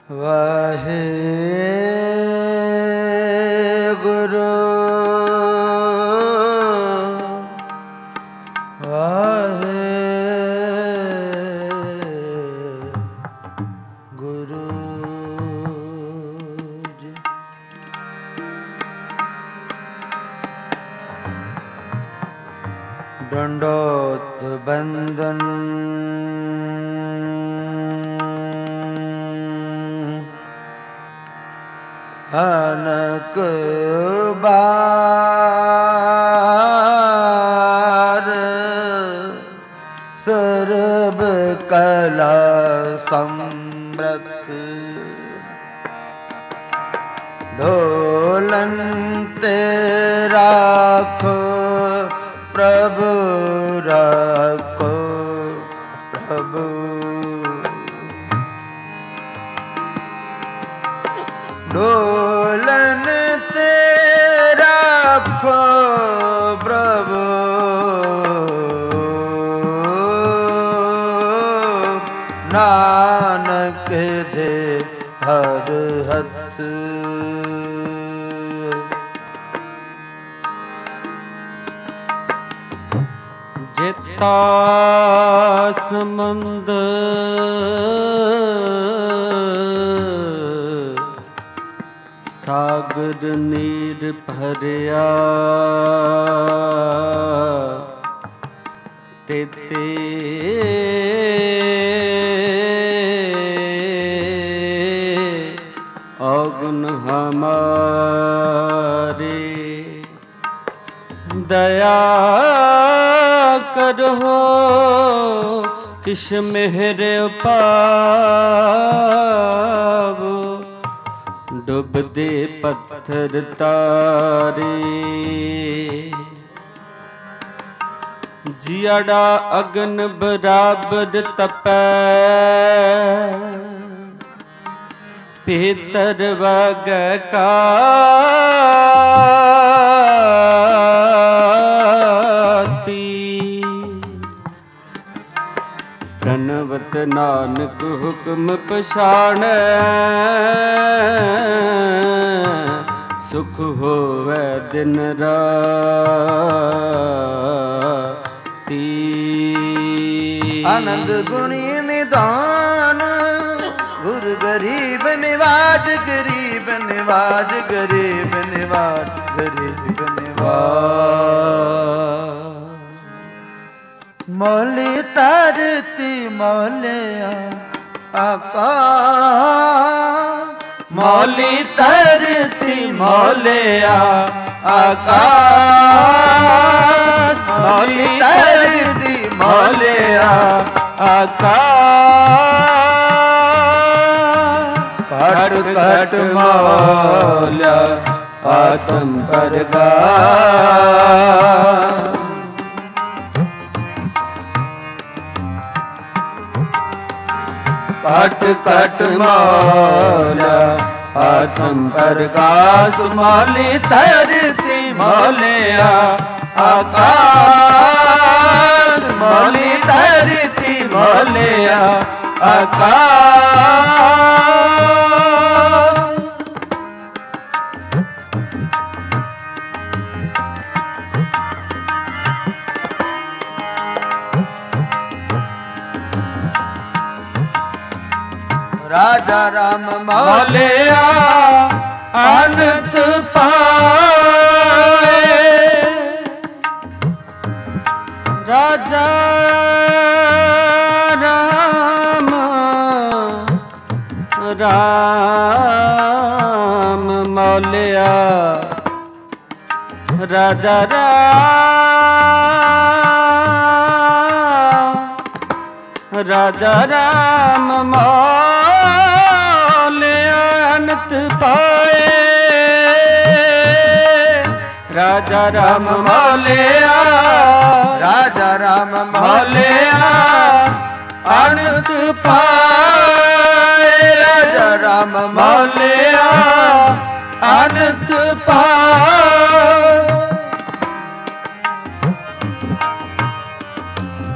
ਵਾਹਿਗੁਰੂ ਵਾਹਿਗੁਰੂ ਜੀ। ਦੰਡੋਤ ਬੰਦਨ ਅਨਕ ਬਾਰ ਸਰਬ ਕਲਾ ਸਮਰਥ ਢੋਲਨ ਤੇ ਰਾਖੋ ਪ੍ਰਭੂ ਰਾਖੋ ਪ੍ਰਭੂ ਢੋਲਨ ਤੇ ਰਾਖੋ ਪ੍ਰਭੂ ਨਾਨਕ ਦੇ ਹਰ ਹੱਥ ਜਿਤਾ ਸਮੰਦ ਸਾਗਰ ਨੀਰ ਭਰਿਆ ਤੇਤੇ ਔਗੁਣ ਹਮਾਰੇ ਦਇਆ ਕਰੋ ਕਿਛ ਮਿਹਰ ਪਾਵੋ ਡੁੱਬਦੇ ਪੱਥਰ ਤਾਰੇ ਜਿੜਾ ਅਗਨ ਬਰਾਬਰ ਤਪੈ ਭੀਤਰ ਵਗ ਕਾਤੀ ਪ੍ਰਣਵਤ ਨਾਨਕ ਹੁਕਮ ਪਛਾਣੈ ਸੁਖ ਹੋਵੈ ਦਿਨ ਰਾਤੀ ਆਨੰਦ ਗੁਣੀ ਨਿਦਾਨ ਗੁਰ ਗਰੀਬ ਨਿਵਾਜ ਗਰੀਬ ਨਿਵਾਜ ਗਰੀਬ ਨਿਵਾਜ ਗਰੀਬ ਨਿਵਾਜ ਮੌਲੀ ਧਰਤੀ ਮੌਲਿਆ ਆਕਾਸ਼ ਮੌਲੀ ਧਰਤੀ ਮੌਲਿਆ ਆਕਾਸ਼ ਮੌਲੀ ਧਰਤੀ ਮੌਲਿਆ ਆਕਾਸ਼ ਘਟ ਘਟ ਮੌਲਿਆ ਆਤਮ ਪ੍ਰਗਾਸ ਘਟ ਘਟ ਮੌਲਿਆ ਆਤਮ ਪ੍ਰਗਾਸ ਮੌਲੀ ਧਰਤੀ ਮੌਲਿਆ ਆਕਾਸ਼ ਮੌਲੀ ਧਰਤੀ ਮੌਲਿਆ ਆਕਾਸ਼ ਰਾਜਾ ਰਾਮ ਮੌਲਿਆ ਅਨੰਤ ਪਾਏ ਰਾਜਾ ਰਾਮ ਰਾਮ ਮੌਲਿਆ ਰਾਜਾ ਰਾਮ ਰਾਜਾ ਰਾਮ ਮੌਲਿਆ ਅਨੰਤ ਪਾਏ ਰਾਜਾ ਰਾਮ ਮੌਲਿਆ ਰਾਜਾ ਰਾਮ ਮੌਲਿਆ ਅਨੰਤ ਪਾਏ ਰਾਜਾ ਰਾਮ ਮੌਲਿਆ ਅਨੰਤ ਪਾਏ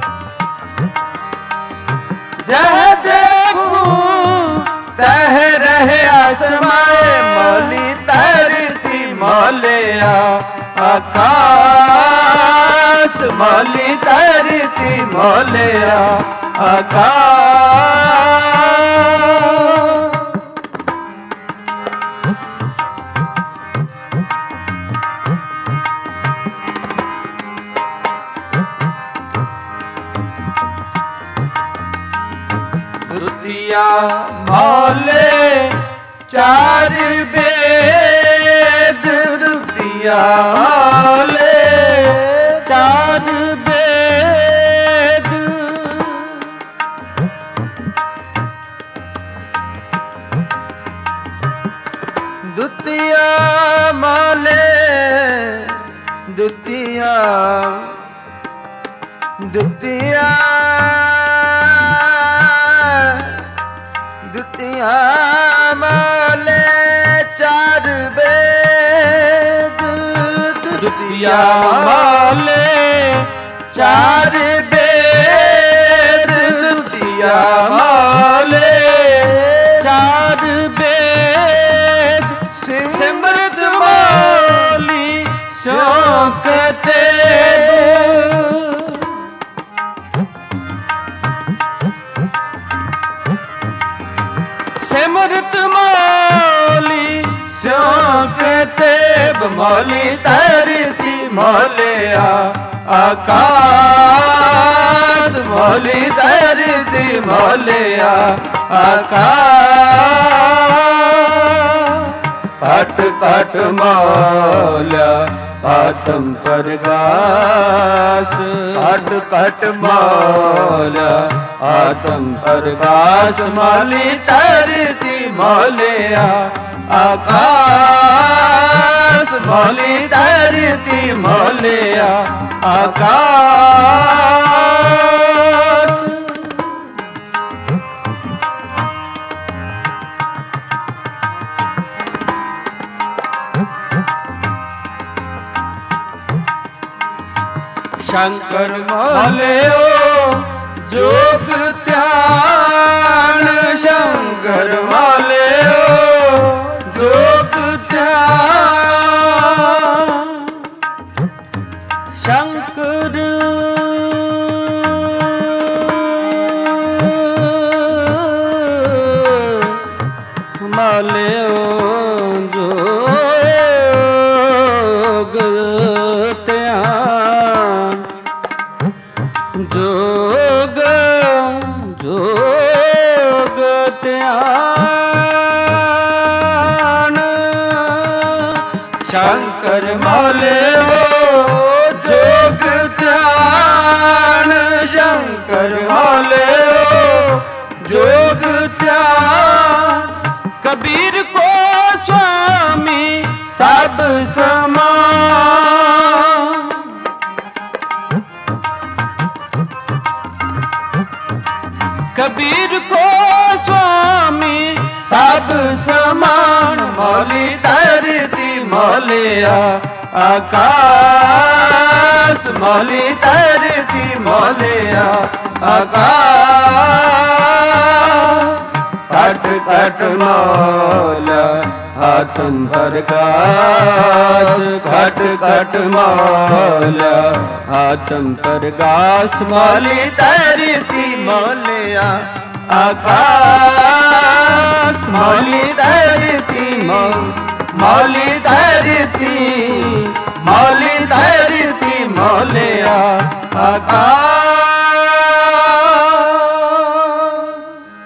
जह देखूं तह ਆਕਾਸ ਮੌਲੀ ਧਰਤੀ ਮੋਲਿਆ ਆਕਾਸ। ਦੁਤੀਆ ਮੌਲੇ ਚਾਰ ਵੇਦ ਦੁਤੀਆ ਮੌਲੇ ਚਾਰ ਵੇਦ ਦੁਤੀਆ ਮੌਲੇ ਦੁਤੀਆ ਦੁਤੀਆ ਦੁਤੀਆ ਮੌਲੇ ਚਾਰ ਵੇਦ ਦੁਤੀਆ ਮੌਲੇ ਚਾਰ ਵੇਦ ਦੁਤੀਆ ਮੌਲੇ ਚਾਰ ਵੇਦ ਸਿਮਰਤ ਮੌਲੀ ਸ਼ੌਕ ਤੇ ਸਿਮਰਤ ਮੌਲੀ ਸਿਉਂਕ ਤੇ ਬਮੌਲੀ ਧਰਤੀ ਮੌਲਿਆ ਆਕਾਸ ਮੌਲੀ ਧਰਤੀ ਮੌਲਿਆ ਆਕਾਸ। ਘਟ ਘਟ ਮੌਲਿਆ ਆਤਮ ਪ੍ਰਗਾਸ ਘਟ ਘਟ ਮੌਲਿਆ ਆਤਮ ਪ੍ਰਗਾਸ ਮੌਲੀ ਧਰਤੀ ਮੌਲਿਆ ਆਕਾਸ ਮੌਲੀ ਧਰਤੀ ਮੌਲਿਆ ਆਕਾਸ। ਸ਼ੰਕਰ ਮੌਲਿਓ ਜੋਗ ਧਿਆਨ ਸ਼ੰਕਰ ਮੌਲਿਓ ਜੋਗ ਧਿਆਨ ਸ਼ੰਕਰ ਮੌਲਿਓ ਜੋਗ ਧਿਆਨ ਜੋਗ ਜੋਗ ਧਿਆਨ ਸ਼ੰਕਰ ਮੌਲਿਓ ਜੋਗ ਧਿਆਨ ਸ਼ੰਕਰ ਮੌਲਿਓ ਜੋਗ ਧਿਆਨ ਕਬੀਰ ਕੋ ਸੁਆਮੀ ਸਭ ਸਮਾਨ कबीर को स्वामी सब समान मौली धरती मौलिया आकाश मौली धरती मौलिया आकाश। घट घट मौला आत्म प्रकाश घट घट मौला आत्म प्रकाश मौली धरती मौलिया आकाश मौली धरती मौली धरती मौलिया आकाश।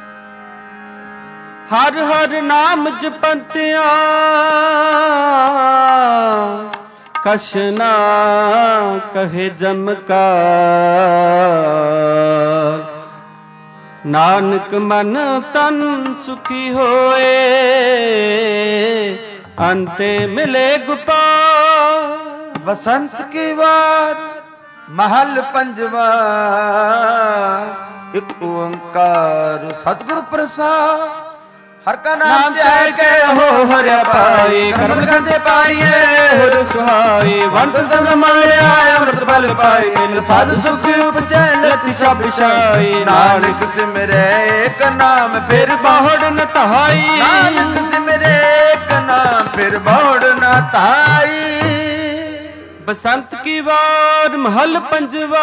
हर हर नाम जपंतिया कश ना कहे जमकार नानक मन तन सुखी होए अंते मिले गोपाल। बसंत की बात महल पंजवा एक ओंकार सतगुरु प्रसाद हर का नाम ध्याय के हो हरिया पाई कर्म करते पाइए हर सुहाई वंत तन माया अमृत फल पाई साधु सुख उपजै लति बिछाई नानक सिमरे एक नाम फिर बाहुड़ न तहाई नानक सिमरे एक नाम फिर बाहुड़ न तहाई। बसंत की वार महल पंजवा,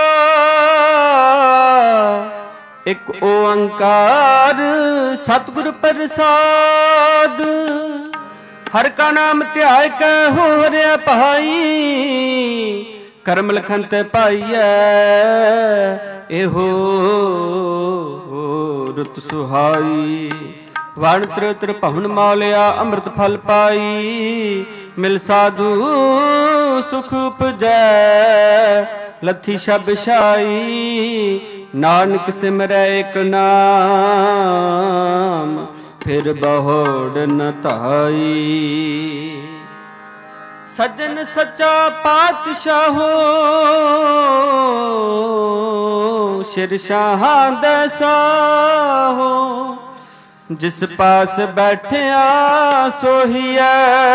एक ओंकार सतगुर प्रसाद। हर का नाम ध्याय कै हो हरिया भाई, करम लखन ते पाइयै एहो रुत सुहाई। वण त्रित्र भवन मौलिया अमृत फल पाई, मिल साधु सुख उपजै लथी शब शाई। नानक सिमरै एक नाम, फिर बहुड़ न ताई। सज्जन सच्चा पातशाहो, सिर शाहां दा साहो। जिस पास बैठिया सोहिया,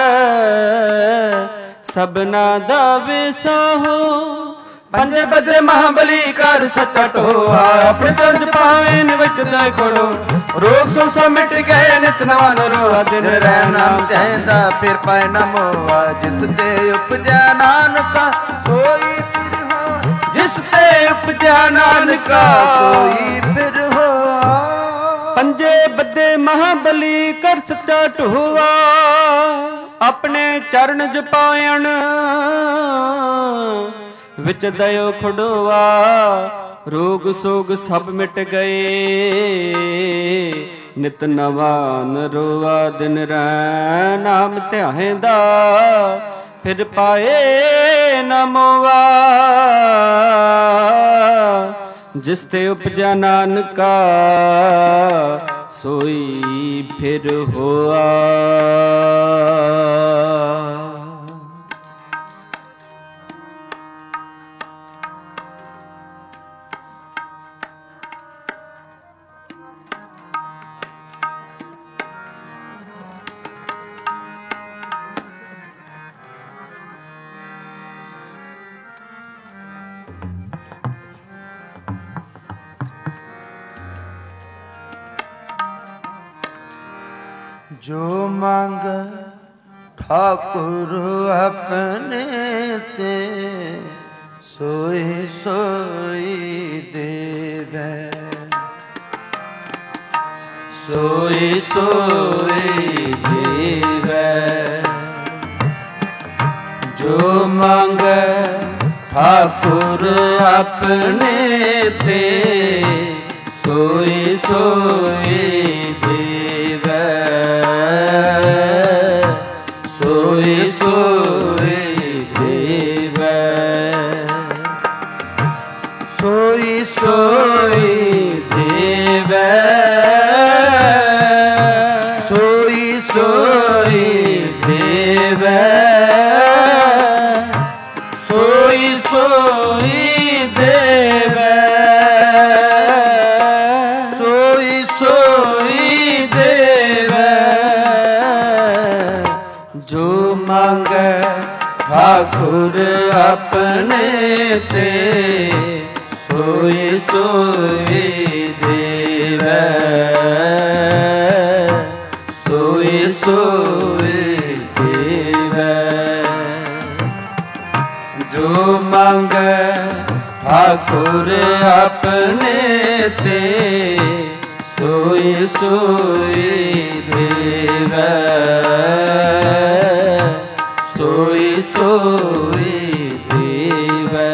सबना दा विसाहो। पंजे बदरे महाबली कर सच्चा टोआ, अपने चंद पाइन विच दे खोड़ो। रोग सो सा मिट गए नित नवा नरोआ, दिन रैन नाम चाहता फिर पाए न मोआ। जिस ते उपजा नानका सोई फिर हो, जिस ते उपजा नानका सोई फिर हो। पंजे बदे महाबली कर सच्चा टोआ, अपने चरण जपायण विच दयो खड़ोआ। रोग सोग सब मिट गए, नित नवा नरोआ। दिन रैन नाम ध्याएंदा, फिर पाए न मोआ। जिस ते उपजा नानका, सोई फिर होआ। जो मांग ठाकुर अपने ते, सोई सोई देवै। सोई सोई देवै। जो मांग ठाकुर अपने ते, सोई सोई देवै। सोई सोई देवै। सोई सोई देवै। सोई सोई देवै। सोई सोई देवै। सोई सोई देवै। जो मांगै ठाकुर अपने ते, सोई सोई देवै। सोई सोई देवै। जो मांगै ठाकुर अपने ते, सोई सोई देवै। सोई सोई देवै।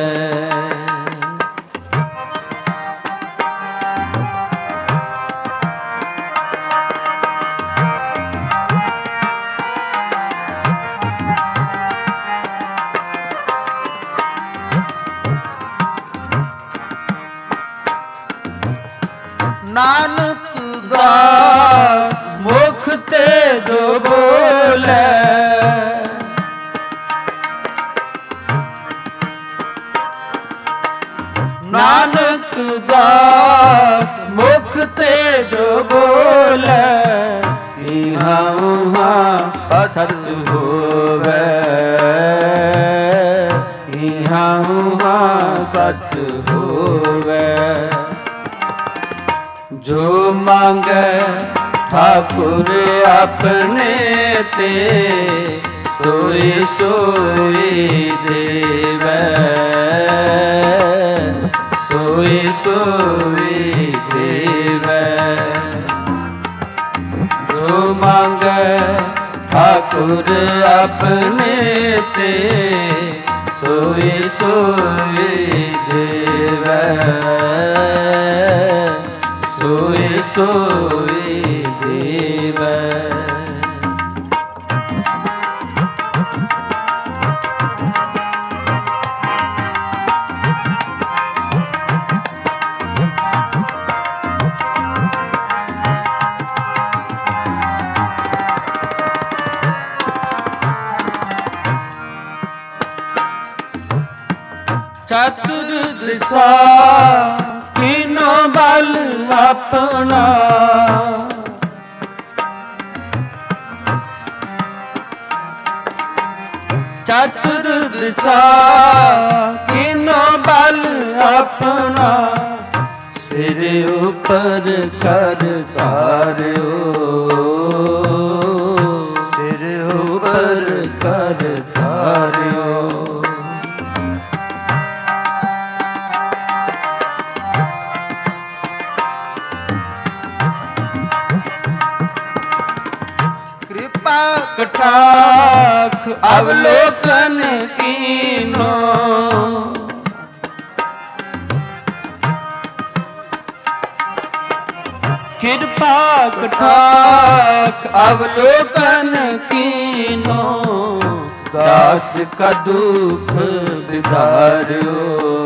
नानक दास मुख ते जो बोले, नानक दास मुख ते जो बोले। इहाँ उहाँ सत होवै, इहाँ उहाँ सत होवै। जो मांगै ठाकुर अपने ते, सोई सोई देवै, सोई सोई देवै। जो मांगे ठाकुर अपने ते, सोई सोई देवै, सोई सोई देवै। चतुर दिशा कीनो बल अपना, चतुर दिशा कीनो बल अपना। सिर ऊपर कर तारो, सिर ऊपर कर तारो। कटाक्ष अवलोकन कीनो, कृपा कटाक्ष अवलोकन कीनो। दास का दुख बिदार्यो,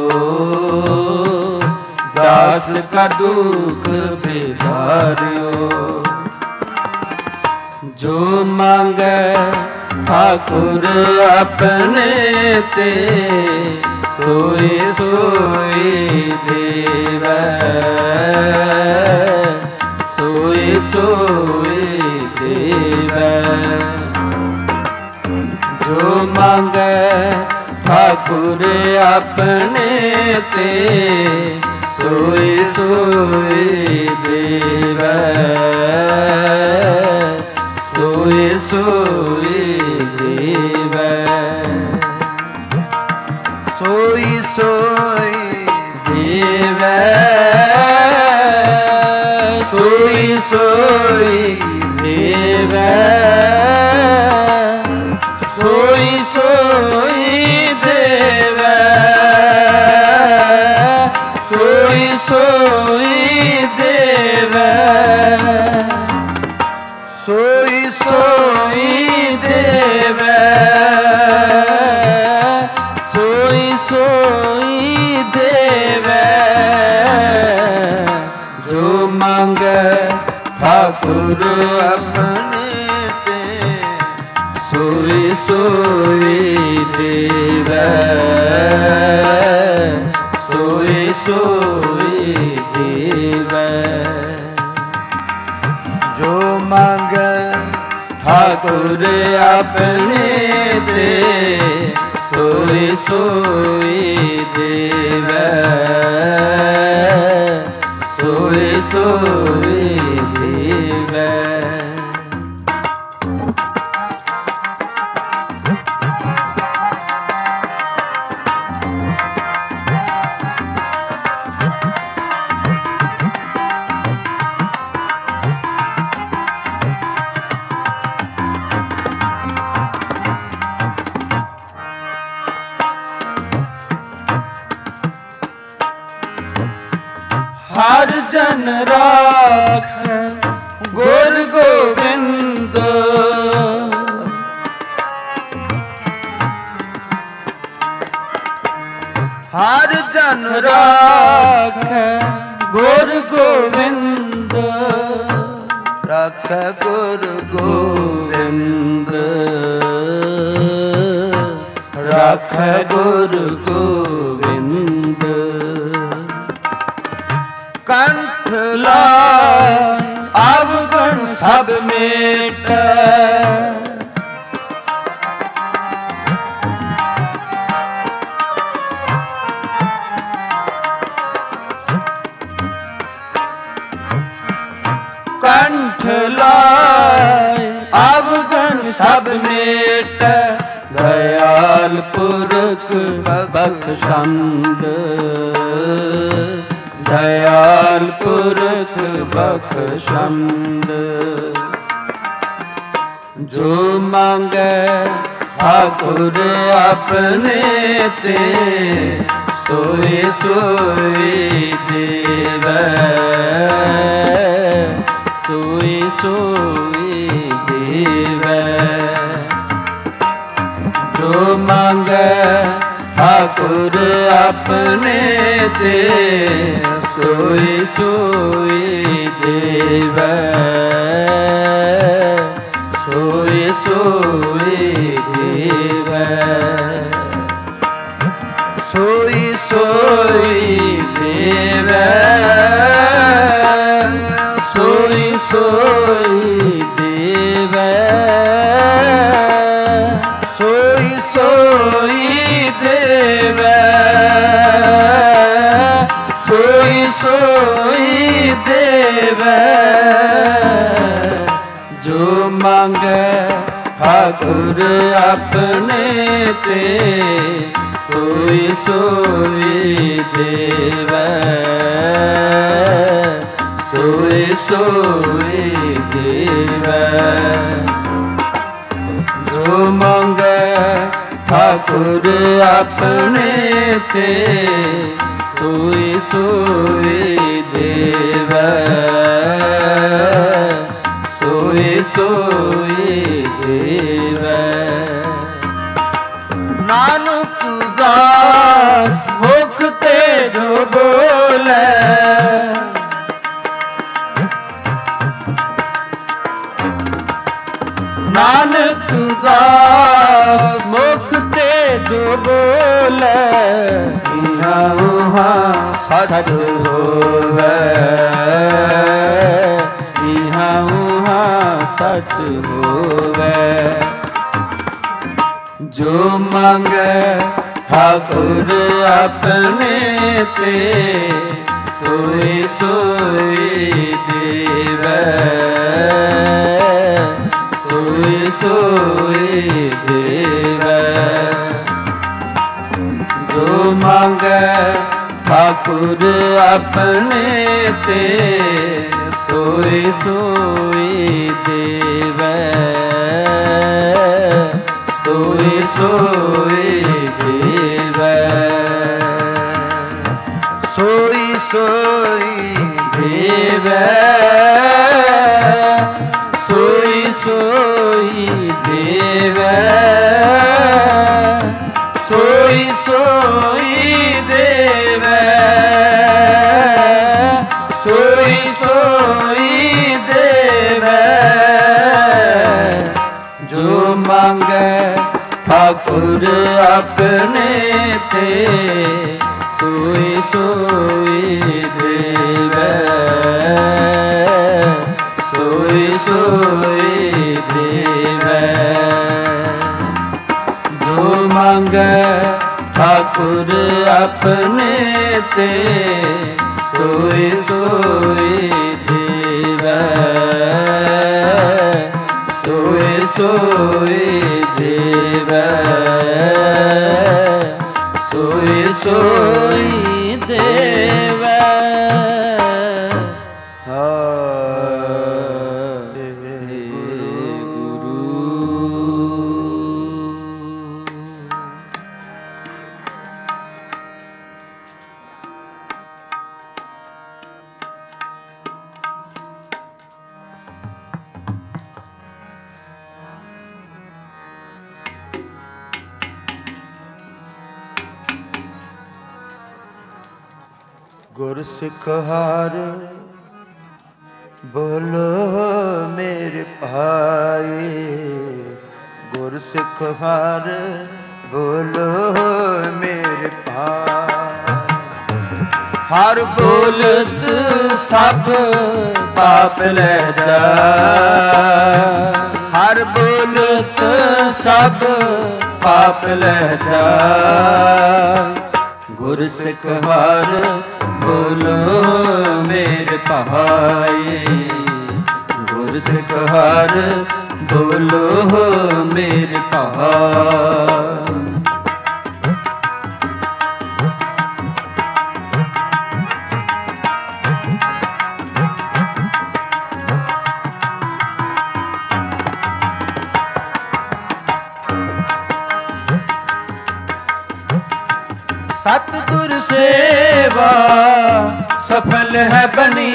दास का दुख बिदार्यो। जो मांगे ठाकुर अपने ते, सोई सोई देवै, सोई सोई देवै। जो मांगे ठाकुर अपने ते, सोई सोई देवै, सोई सोई देवै, सोई सोई देवै, सोई सोई देवै, सोई सोई देवै, सोई सोई देवै, सोई सोई देवै, सोई सोई देवै। जो मांगे ठाकुर अपने ते, सोई सोई देवै, सोई सोई देवै। जो मांगे ठाकुर अपने ते, सोई सोई देवै, सोई सोई देवै। हर जन राख गुर गोविंद, हर जन राख गुर गोविंद, राख गुर गोविंद, राख गुर गोविंद। कंठ लाय अवगुण सब मेट, कंठ लाय अवगुण सब मेट। ਦਇਆਲ ਪੁਰਖ ਬਖਸ਼ੰਦ ਦਇਆਲ ਪੁਰਖ ਬਖਸ਼ੰਦ ਜੋ ਮੰਗੈ ਠਾਕੁਰ ਆਪਣੇ ਤੇ ਸੋਈ ਸੋਈ ਦੇਵੈ ਸੋਈ ਸੋਈ ਦੇਵੈ ਜੋ ਮੰਗੈ ਠਾਕੁਰ ਆਪਣੇ ਤੇ ਸੋਈ ਸੋਈ ਦੇਵੈ ਸੋਈ ਸੋਈ ਦੇਵੈ ਸੋਈ ਸੋਈ ਦੇਵੈ ਸੋਈ ਸੋਈ ਦੇਵੈ ਸੋਈ ਸੋਈ ਦੇਵੈ ਸੋਈ ਸੋਈ ਦੇਵੈ ਜੋ ਮੰਗੈ ਠਾਕੁਰ ਆਪਣੇ ਤੇ ਸੋਈ ਸੋਈ ਦੇਵੈ ਸੋਈ ਸੋਈ ਦੇਵੈ ਜੋ ਮੰਗੈ ਠਾਕੁਰ ਆਪਣੇ ਤੇ ਸੋਈ ਸੋਈ ਦੇਵੈ ਸੋਈ ਸੋਈ ਦੇਵੈ ਨਾਨਕ ਦਾਸ ਮੁਖ ਤੇ ਜੋ ਬੋਲੇ ਨਾਨਕ ਦਾਸ ਮੁਖ ਤੇ ਜੋ ਬੋਲੇ ਇਹਾਂ ਉਹਾਂ ਸਚ ਹੋਵੇ ਇਹਾਂ ਉਹਾਂ ਸਚ ਹੋਵੇ ਜੋ ਮੰਗੈ ਠਾਕੁਰ ਆਪਣੇ ਤੇ ਸੋਈ ਸੋਈ ਦੇਵੈ ਸੋਈ ਸੋਈ ਦੇਵੈ ਜੋ ਮੰਗੈ ਠਾਕੁਰ ਆਪਣੇ ਤੇ ਸੋਈ ਸੋਈ ਦੇਵੈ ਸੋਈ ਸੋਈ ਦੇਵੈ ਸੋਈ ਸੋਈ ਦੇਵੈ ਸੋਈ ਸੋਈ ਦੇਵੈ ਸੋਈ ਸੋਈ ਦੇਵੈ ਸੋਈ ਸੋਈ ਦੇਵੈ ਜੋ ਮੰਗੈ ਠਾਕੁਰ ਆਪਣੇ ਤੇ ਸੋਈ ਸੋਈ ਦੇਵੈ ਸੋਈ ਸੋਈ ਦੇਵੈ ਜੋ ਮੰਗੈ ਠਾਕੁਰ ਆਪਣੇ ਤੇ ਸੋਈ ਸੋਈ ਦੇਵੈ ਸੋਈ ਸੋਈ ਦੇਵੈ ਸੋਈ ਸੋਈ ਦੇਵੈ ਗੁਰ ਸਿੱਖ ਹਾਰ ਬੋਲੋ ਮੇਰੇ ਭਾਈ ਗੁਰ ਸਿੱਖ ਹਾਰ ਬੋਲੋ ਮੇਰੇ ਭਾਈ ਹਰ ਬੋਲਤ ਸਭ ਪਾਪ ਲੈ ਜਾ ਹਰ ਬੋਲਤ ਸਭ ਪਾਪ ਲੈ ਜਾ ਗੁਰ ਸਿੱਖ ਹਾਰ ਬੋਲੋ ਮੇਰੇ ਭਾਈ ਗੁਰ ਸਿੱਖ ਹਾਰ ਬੋਲੋ ਮੇਰੇ ਭਾਈ सेवा सफल है बनी।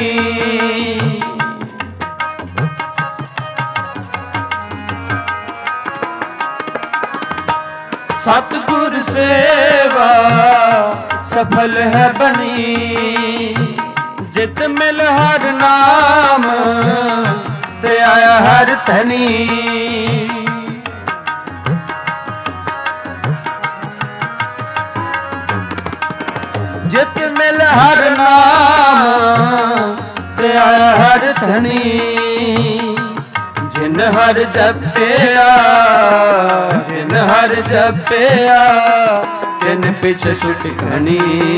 सतगुर सेवा सफल है बनी। जित मिल हर नाम ते आया हर धनी। जित मिल हर नाम ते आया हर धनी। जिन हर जपिया जिन हर जपिया तिन पिछ छुट घनी।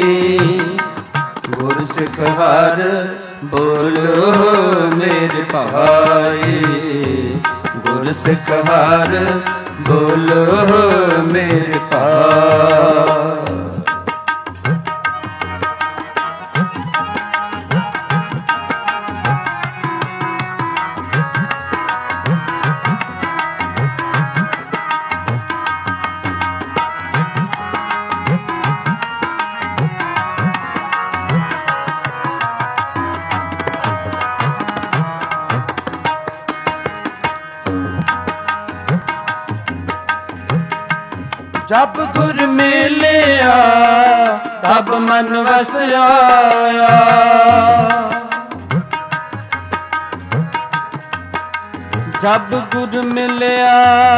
गुर सिख हर बोलो मेरे भाई। गुर सिख हर बोलो मेरे भाई। जब गुर मिलिया तब मन वस आया। जब गुर मिलिया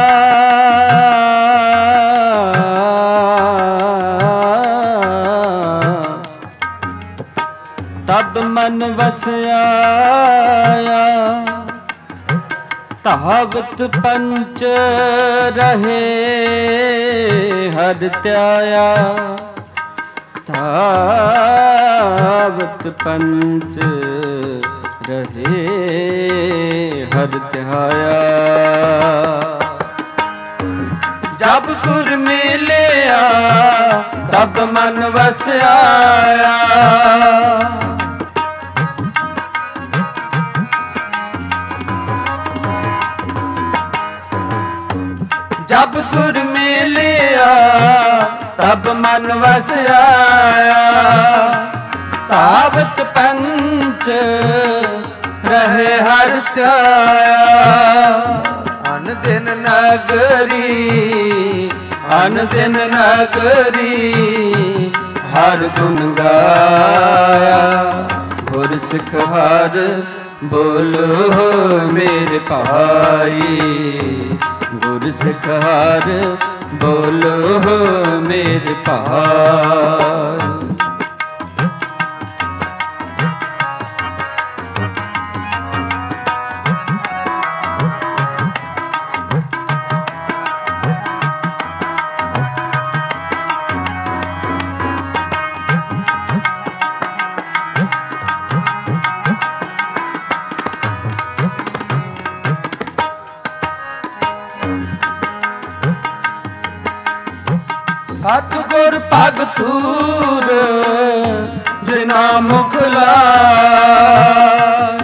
तब मन वस आया। तावत पंच रहे हर त्याया। तावत पंच रहे हर त्याया। जब गुर मिलिया तब मन वस आया। जब गुर मिलिया तब मन वस आया। तावत पंच रहे हर त्याया। अन दिन नगरी अन दिन नगरी हर गुण गाया। गुर सिख हर बोलो मेरे भाई। गुर सिख हर बोलो मेरे भाई। सतगुर भगतूर जिना मुख लाय।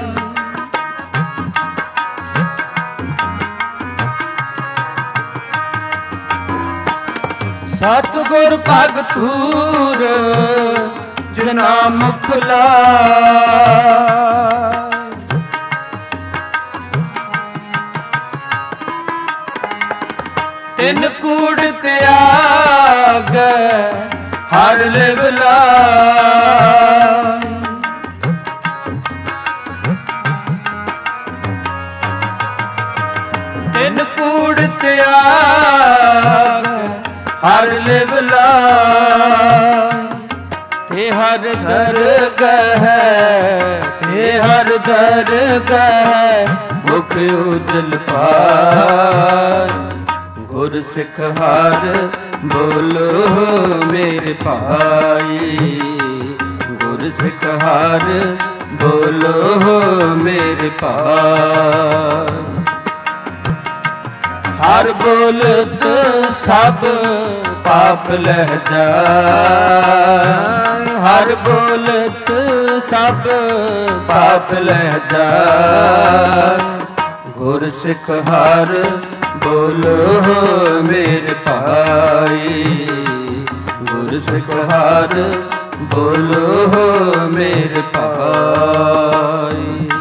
सतगुर भगतूर जिना मुख लाय। तिन कूड़ त्याग हर लिव लाय। तिन कूड़ त्याग हर लिव लाय। ते हर दरगह ते हर दरगह मुख उजल पाय। गुर सिख हर बोलो मेरे भाई। गुर सिख हर बोलो मेरे भाई। हर बोलत सब पाप लह जाए। हर बोलत सब पाप लह जाए। गुर सिख हर बोलो मेरे भाई। गुर सिख हर ਬੋਲੋ ਮੇਰੇ ਭਾਈ।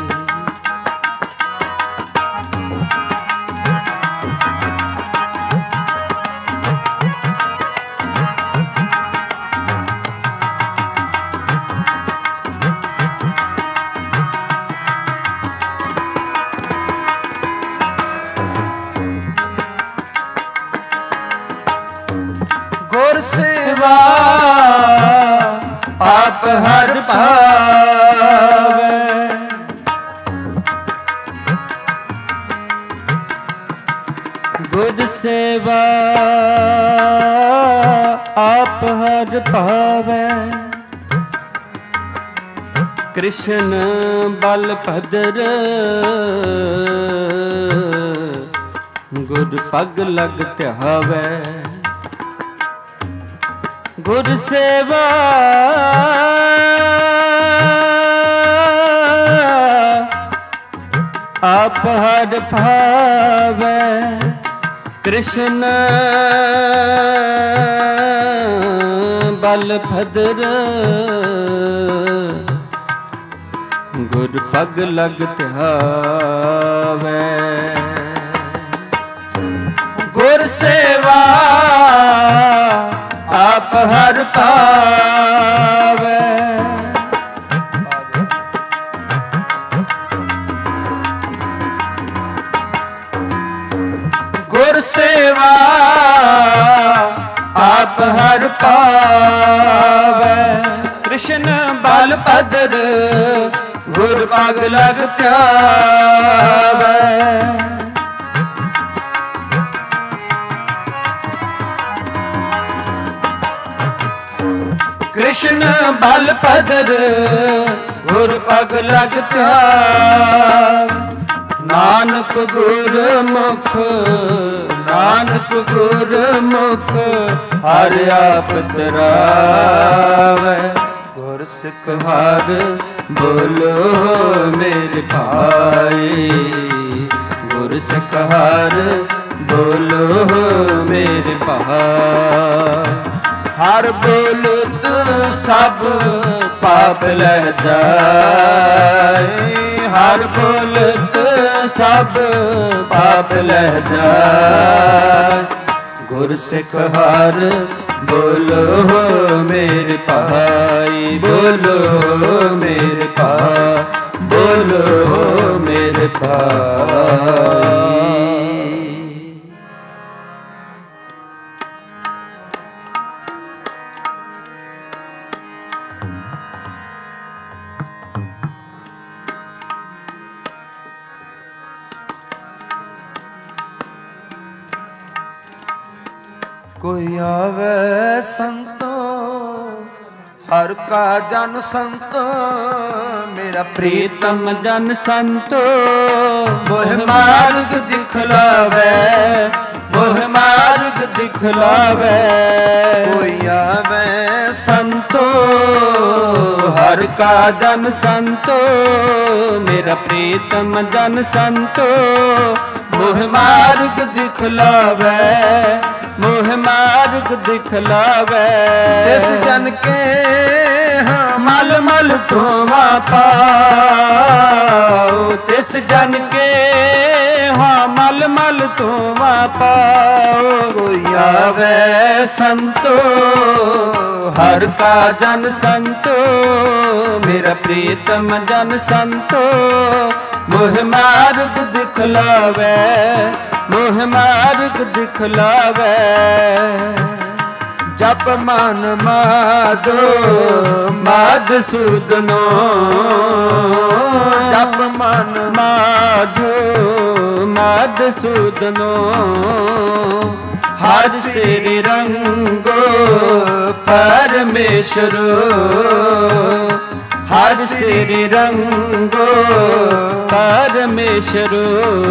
ਗੁਰ ਸੇਵਾ ਆਪ ਹਰ ਪਾਵੈ, ਗੁਰ ਸੇਵਾ ਆਪ ਹਰ ਪਾਵੈ। ਕ੍ਰਿਸ਼ਨ ਬਲ ਭਦਰ ਗੁਰ ਪਗ ਲਗ ਧਿਆਵੈ। ਗੁਰ ਸੇਵਾ ਆਪ ਹਰ ਭਾਵੈ। ਕ੍ਰਿਸ਼ਨ ਬਲ ਭਦਰ ਗੁਰ ਪਗ ਲਗ ਧਿਆਵੈ। ਗੁਰ ਸੇਵਾ ਆਪ ਹਰ ਪਾਵੈ। ਗੁਰ ਸੇਵਾ ਆਪ ਹਰ ਪਾਵੈ। ਕ੍ਰਿਸ਼ਨ ਬਲ ਭਦਰ ਗੁਰ ਪਗ ਲਗ ਧਿਆਵੈ। ਕ੍ਰਿਸ਼ਨ ਬਲ ਭਦਰ ਗੁਰ ਪਗ ਲਗ ਧਿਆਵੈ। ਨਾਨਕ ਗੁਰਮੁਖ ਨਾਨਕ ਗੁਰਮੁਖ ਹਰਿ ਆਪ ਤਰਾਵੈ। ਗੁਰ ਸਿੱਖ ਹਰ ਬੋਲੋ ਮੇਰੇ ਭਾਈ। ਗੁਰ ਸਿੱਖ ਹਰ ਬੋਲੋ ਮੇਰੇ ਭਾਈ। ਹਰ ਬੋਲਤ ਸਭ ਪਾਪ ਲਹਿ ਜਾਏ। ਹਰ ਬੋਲਤ ਸਭ ਪਾਪ ਲਹਿ ਜਾਏ। ਗੁਰ ਸਿੱਖ ਹਰ ਬੋਲੋ ਮੇਰੇ ਭਾਈ। ਬੋਲੋ ਮੇਰੇ ਭਾਈ। ਬੋਲੋ ਮੇਰੇ ਭਾਈ। ਕੋਈ ਆਵੇ ਸੰਤੋ ਹਰ ਕਾ ਜਨ ਸੰਤੋ। ਮੇਰਾ ਪ੍ਰੀਤਮ ਜਨ ਸੰਤੋ ਮੋਹ ਮਾਰਗ ਦਿਖਲਾਵੇ। ਮੋਹ ਮਾਰਗ ਦਿਖਲਾਵੇ। ਕੋਈ ਆਵੇ ਸੰਤੋ ਹਰ ਕਾ ਜਨ ਸੰਤੋ। ਮੇਰਾ ਪ੍ਰੀਤਮ ਜਨ ਸੰਤੋ ਮੋਹ ਮਾਰਗ ਦਿਖਲਾਵੇ। ਮੋਹ ਮਾਰਗ ਦਿਖਲਾਵੇ। ਜਿਸ ਜਨ ਕੇ ਹਾਂ ਮਲ ਮਲ ਧੋਵਾ ਪਾਉ। ਤਿਸ ਜਨ ਕੇ ਹਾਂ ਮਲ ਮਲ ਧੋਵਾ ਪਾਉ। ਕੋਈ ਆਵੇ ਸੰਤੋ ਹਰ ਕਾ ਜਨ ਸੰਤੋ। ਮੇਰਾ ਪ੍ਰੀਤਮ ਜਨ ਸੰਤੋ ਮੋਹ ਮਾਰਗ ਦਿਖਲਾਵੇ। ਮੋਹ ਮਾਰਗ ਦਿਖਲਾਵੇ। ਜਪ ਮਨ ਮਾਧੋ ਮਧੁਸੂਦਨੋ। ਜਪ ਮਨ ਮਾਧੋ ਮਧੁਸੂਦਨੋ। ਹਰ ਸ੍ਰੀ ਰੰਗੋ ਪਰਮੇਸ਼ਰੋ। ਹਰ ਸ੍ਰੀ ਰੰਗੋ ਪਰਮੇਸ਼ਰੋ।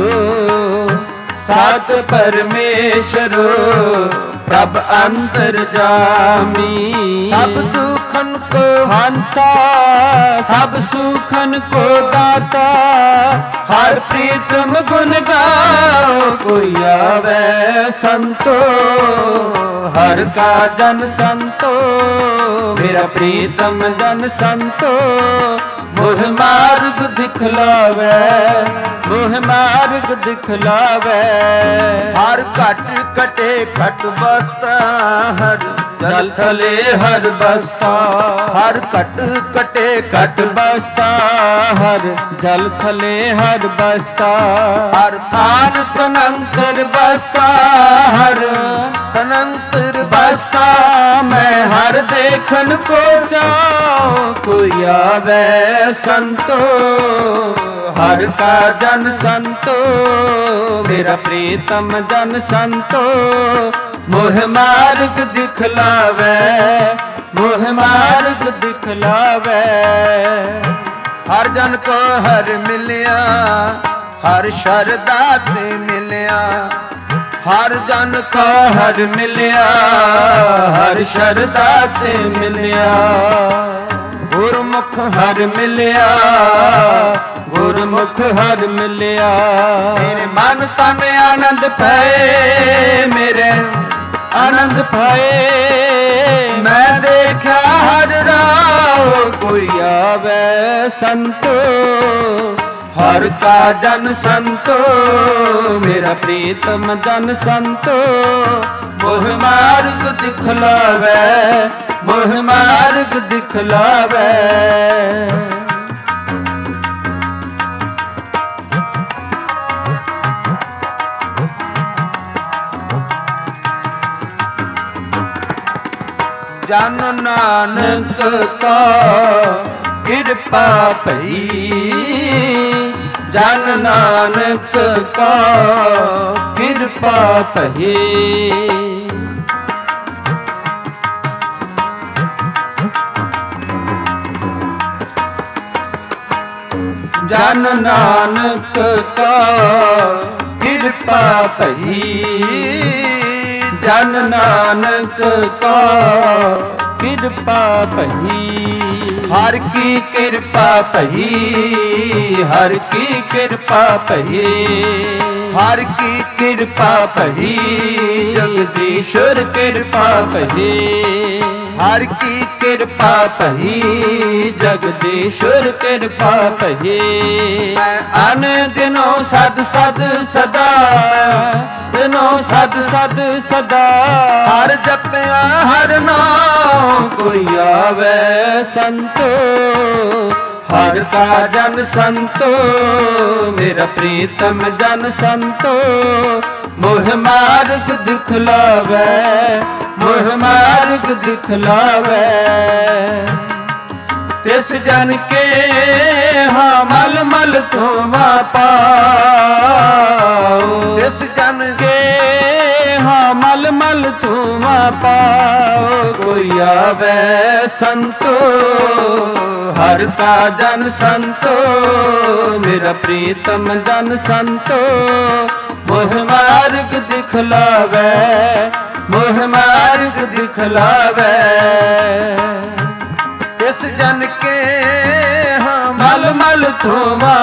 ਸਤ ਪਰਮੇਸ਼ਰੋ ਪ੍ਰਭ ਅੰਤਰ ਜਾਮੀ। ਸਭ ਦੁਖਨ ਕੋ ਹੰਤਾ ਸਭ ਸੁਖਨ ਕੋ ਦਾਤਾ। ਹਰ ਪ੍ਰੀਤਮ ਗੁਣ ਗਾਓ। ਕੋਈ ਆਵੇ ਸੰਤੋ ਹਰ ਕਾ ਜਨ ਸੰਤੋ। ਮੇਰਾ ਪ੍ਰੀਤਮ ਜਨ ਸੰਤੋ ਮੋਹ ਮਾਰਗ ਦਿਖਲਾਵੇ ਮੋਹ ਮਾਰਗ ਦਿਖਲਾਵੇ ਹਰ ਘਟ ਕਟੇ ਘਟ ਬਸਤਾ ਹਰ ਜਲ ਥਲੇ ਹਰ ਬਸਤਾ ਹਰ ਘਟ ਕਟੇ ਘਟ ਬਸਤਾ ਹਰ ਜਲ ਥਲੇ ਹਰ ਬਸਤਾ ਹਰ ਥਾਨ ਤਨੰਤਰ ਬਸਤਾ ਹਰ ਤਨੰਤਰ ਬਸਤਾ ਮੈਂ ਹਰ ਦੇਖਣ ਕੋ ਜਾਉ ਕੋਈ ਆਵੇ ਸੰਤੋ ਹਰ ਕਾ ਜਨ ਸੰਤੋ ਮੇਰਾ ਪ੍ਰੀਤਮ ਜਨ ਸੰਤੋ ਮੋਹ ਮਾਰਗ ਦਿਖਲਾਵੇ ਮੋਹ ਮਾਰਗ ਦਿਖਲਾਵੇ ਹਰ ਜਨ ਕੋ ਹਰ ਮਿਲਿਆ ਹਰ ਸ਼ਰਦਾ ਤੇ ਮਿਲਿਆ ਹਰ ਜਨ ਕੋ ਹਰ ਮਿਲਿਆ ਹਰ ਸ਼ਰਦਾ ਤੇ ਮਿਲਿਆ ਗੁਰਮੁਖ ਹਰ ਮਿਲਿਆ ਗੁਰਮੁਖ ਹਰ ਮਿਲਿਆ ਮੇਰੇ ਮਨ ਤਨ ਆਨੰਦ ਪਏ ਮੇਰੇ ਆਨੰਦ ਪਾਏ ਮੈਂ ਦੇਖਿਆ ਹਰ ਰਾਹ ਕੋਈ ਆਵੇ ਸੰਤੋ ਹਰ ਕਾ ਜਨ ਸੰਤੋ ਮੇਰਾ ਪ੍ਰੀਤਮ ਜਨ ਸੰਤੋ ਮੋਹ ਮਾਰਗ ਦਿਖਲਾਵੇ ਮੋਹ ਮਾਰਗ ਦਿਖਲਾਵੇ ਜਨ ਨਾਨਕ ਕਾ ਕਿਰਪਾ ਭਈ ਜਨ ਨਾਨਕ ਕਾ ਕਿਰਪਾ ਭਈ ਜਨ ਨਾਨਕ ਕਾ ਕਿਰਪਾ ਭਈ ਜਨ ਨਾਨਕ ਕਾ ਕਿਰਪਾ ਭਈ ਹਰ ਕੀ ਕਿਰਪਾ ਭਈ ਹਰ ਕੀ ਕਿਰਪਾ ਭਈ ਹਰ ਕੀ ਕਿਰਪਾ ਭਈ ਜਗਦੀਸ਼ਰ ਕਿਰਪਾ ਭਈ ਹਰ ਕੀ ਕਿਰਪਾ ਭਈ ਜਗਦੀਸ਼ਰ ਕਿਰਪਾ ਭਈ ਅਨ ਦਿਨੋ ਸਦ ਸਦ ਸਦਾ ਦਿਨੋ ਸਦ ਸਦ ਸਦਾ ਹਰ ਜਪਿਆ ਹਰ ਨਾਮ ਕੋਈ ਆਵੇ ਸੰਤੋ ਹਰ ਕਾ ਜਨ ਸੰਤੋ ਮੇਰਾ ਪ੍ਰੀਤਮ ਜਨ ਸੰਤੋ ਮੋਹ ਮਾਰਗ ਦਿਖਲਾਵੇ ਮੋਹ ਮਾਰਗ ਦਿਖਲਾਵੇ ਤਿਸ ਜਨ ਕੇ ਹਾਂ ਮਲ ਮਲ ਧੋਵਾ ਪਾਉ ਤਿਸ ਜਨ ਕੇ ਹਾਂ ਮਲ ਮਲ ਧੋਵਾ ਪਾਉ ਕੋਈ ਆਵੇ ਸੰਤੋ ਹਰ ਕਾ ਜਨ ਸੰਤੋ ਮੇਰਾ ਪ੍ਰੀਤਮ ਜਨ ਸੰਤੋ ਮੋਹ ਮਾਰਗ ਦਿਖਲਾਵੇ ਮੋਹ ਮਾਰਗ ਦਿਖਲਾਵੇ ਤਿਸ ਜਨ ਕੇ ਹਾਂ ਮਲ ਮਲ ਧੋਵਾ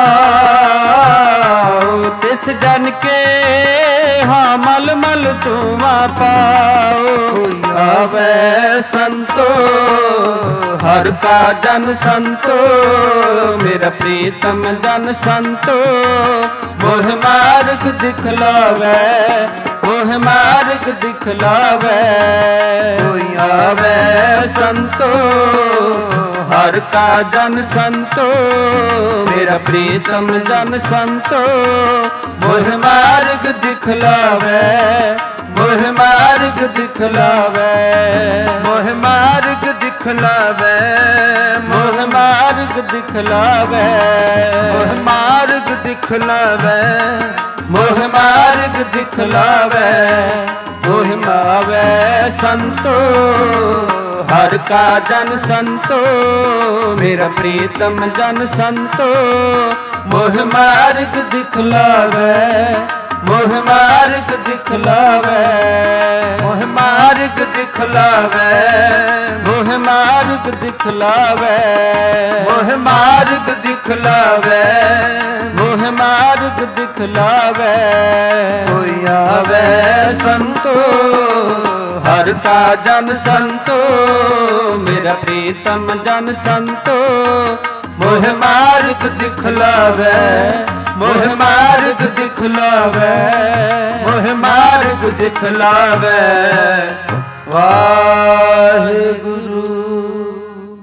ਪਾਉ ਤਿਸ ਜਨ ਕੇ ਹਾਂ ਮਲ ਮਲ ਧੋਵਾ ਪਾਉ ਆਵੇ ਸੰਤੋ ਹਰ ਕਾ ਜਨ ਸੰਤੋ ਮੇਰਾ ਪ੍ਰੀਤਮ ਜਨ ਸੰਤੋ ਮੋਹ ਮਾਰਗ ਦਿਖਲਾਵੇ ਮੋਹ ਮਾਰਗ ਦਿਖਲਾਵੇ ਕੋਈ ਆਵੇ ਸੰਤੋ ਹਰ ਕਾ ਜਨ ਸੰਤੋ ਮੇਰਾ ਪ੍ਰੀਤਮ ਜਨ ਸੰਤੋ ਮੋਹ ਮਾਰਗ ਦਿਖਲਾਵੇ ਮੋਹ ਮਾਰਗ ਦਿਖਲਾਵੇ ਮੋਹ ਮਾਰਗ ਦਿਖਲਾਵੇ ਮੋਹ ਮਾਰਗ ਦਿਖਲਾਵੇ ਮੋਹ ਮਾਰਗ ਦਿਖਲਾਵੇ ਮੋਹ ਮਾਰਗ ਦਿਖਲਾਵੇ ਮੋਹ ਮਾਵੇ ਸੰਤੋ ਹਰ ਕਾ ਜਨ ਸੰਤੋ ਮੇਰਾ ਪ੍ਰੀਤਮ ਜਨ ਸੰਤੋ ਮੋਹ ਮਾਰਗ ਦਿਖਲਾਵੇ ਮੋਹ ਮਾਰਗ ਦਿਖਲਾਵੇ ਮੋਹ ਮਾਰਗ ਦਿਖਲਾਵੇ ਮੋਹ ਮਾਰਗ ਦਿਖਲਾਵੇ ਮੋਹ ਮਾਰਗ ਦਿਖਲਾਵੇ ਮੋਹ ਮਾਰਗ ਦਿਖਲਾਵੇ ਕੋਈ ਆਵੇ ਸੰਤੋ ਹਰ ਕਰਤਾ ਜਨ ਸੰਤੋ ਮੇਰਾ ਪ੍ਰੀਤਮ ਜਨ ਸੰਤੋ ਮੋਹ ਮਾਰਗ ਦਿਖਲਾਵੇ ਮੋਹ ਮਾਰਗ ਦਿਖਲਾਵੇ ਮੋਹ ਮਾਰਗ ਦਿਖਲਾਵੇ ਵਾਹਿਗੁਰੂ।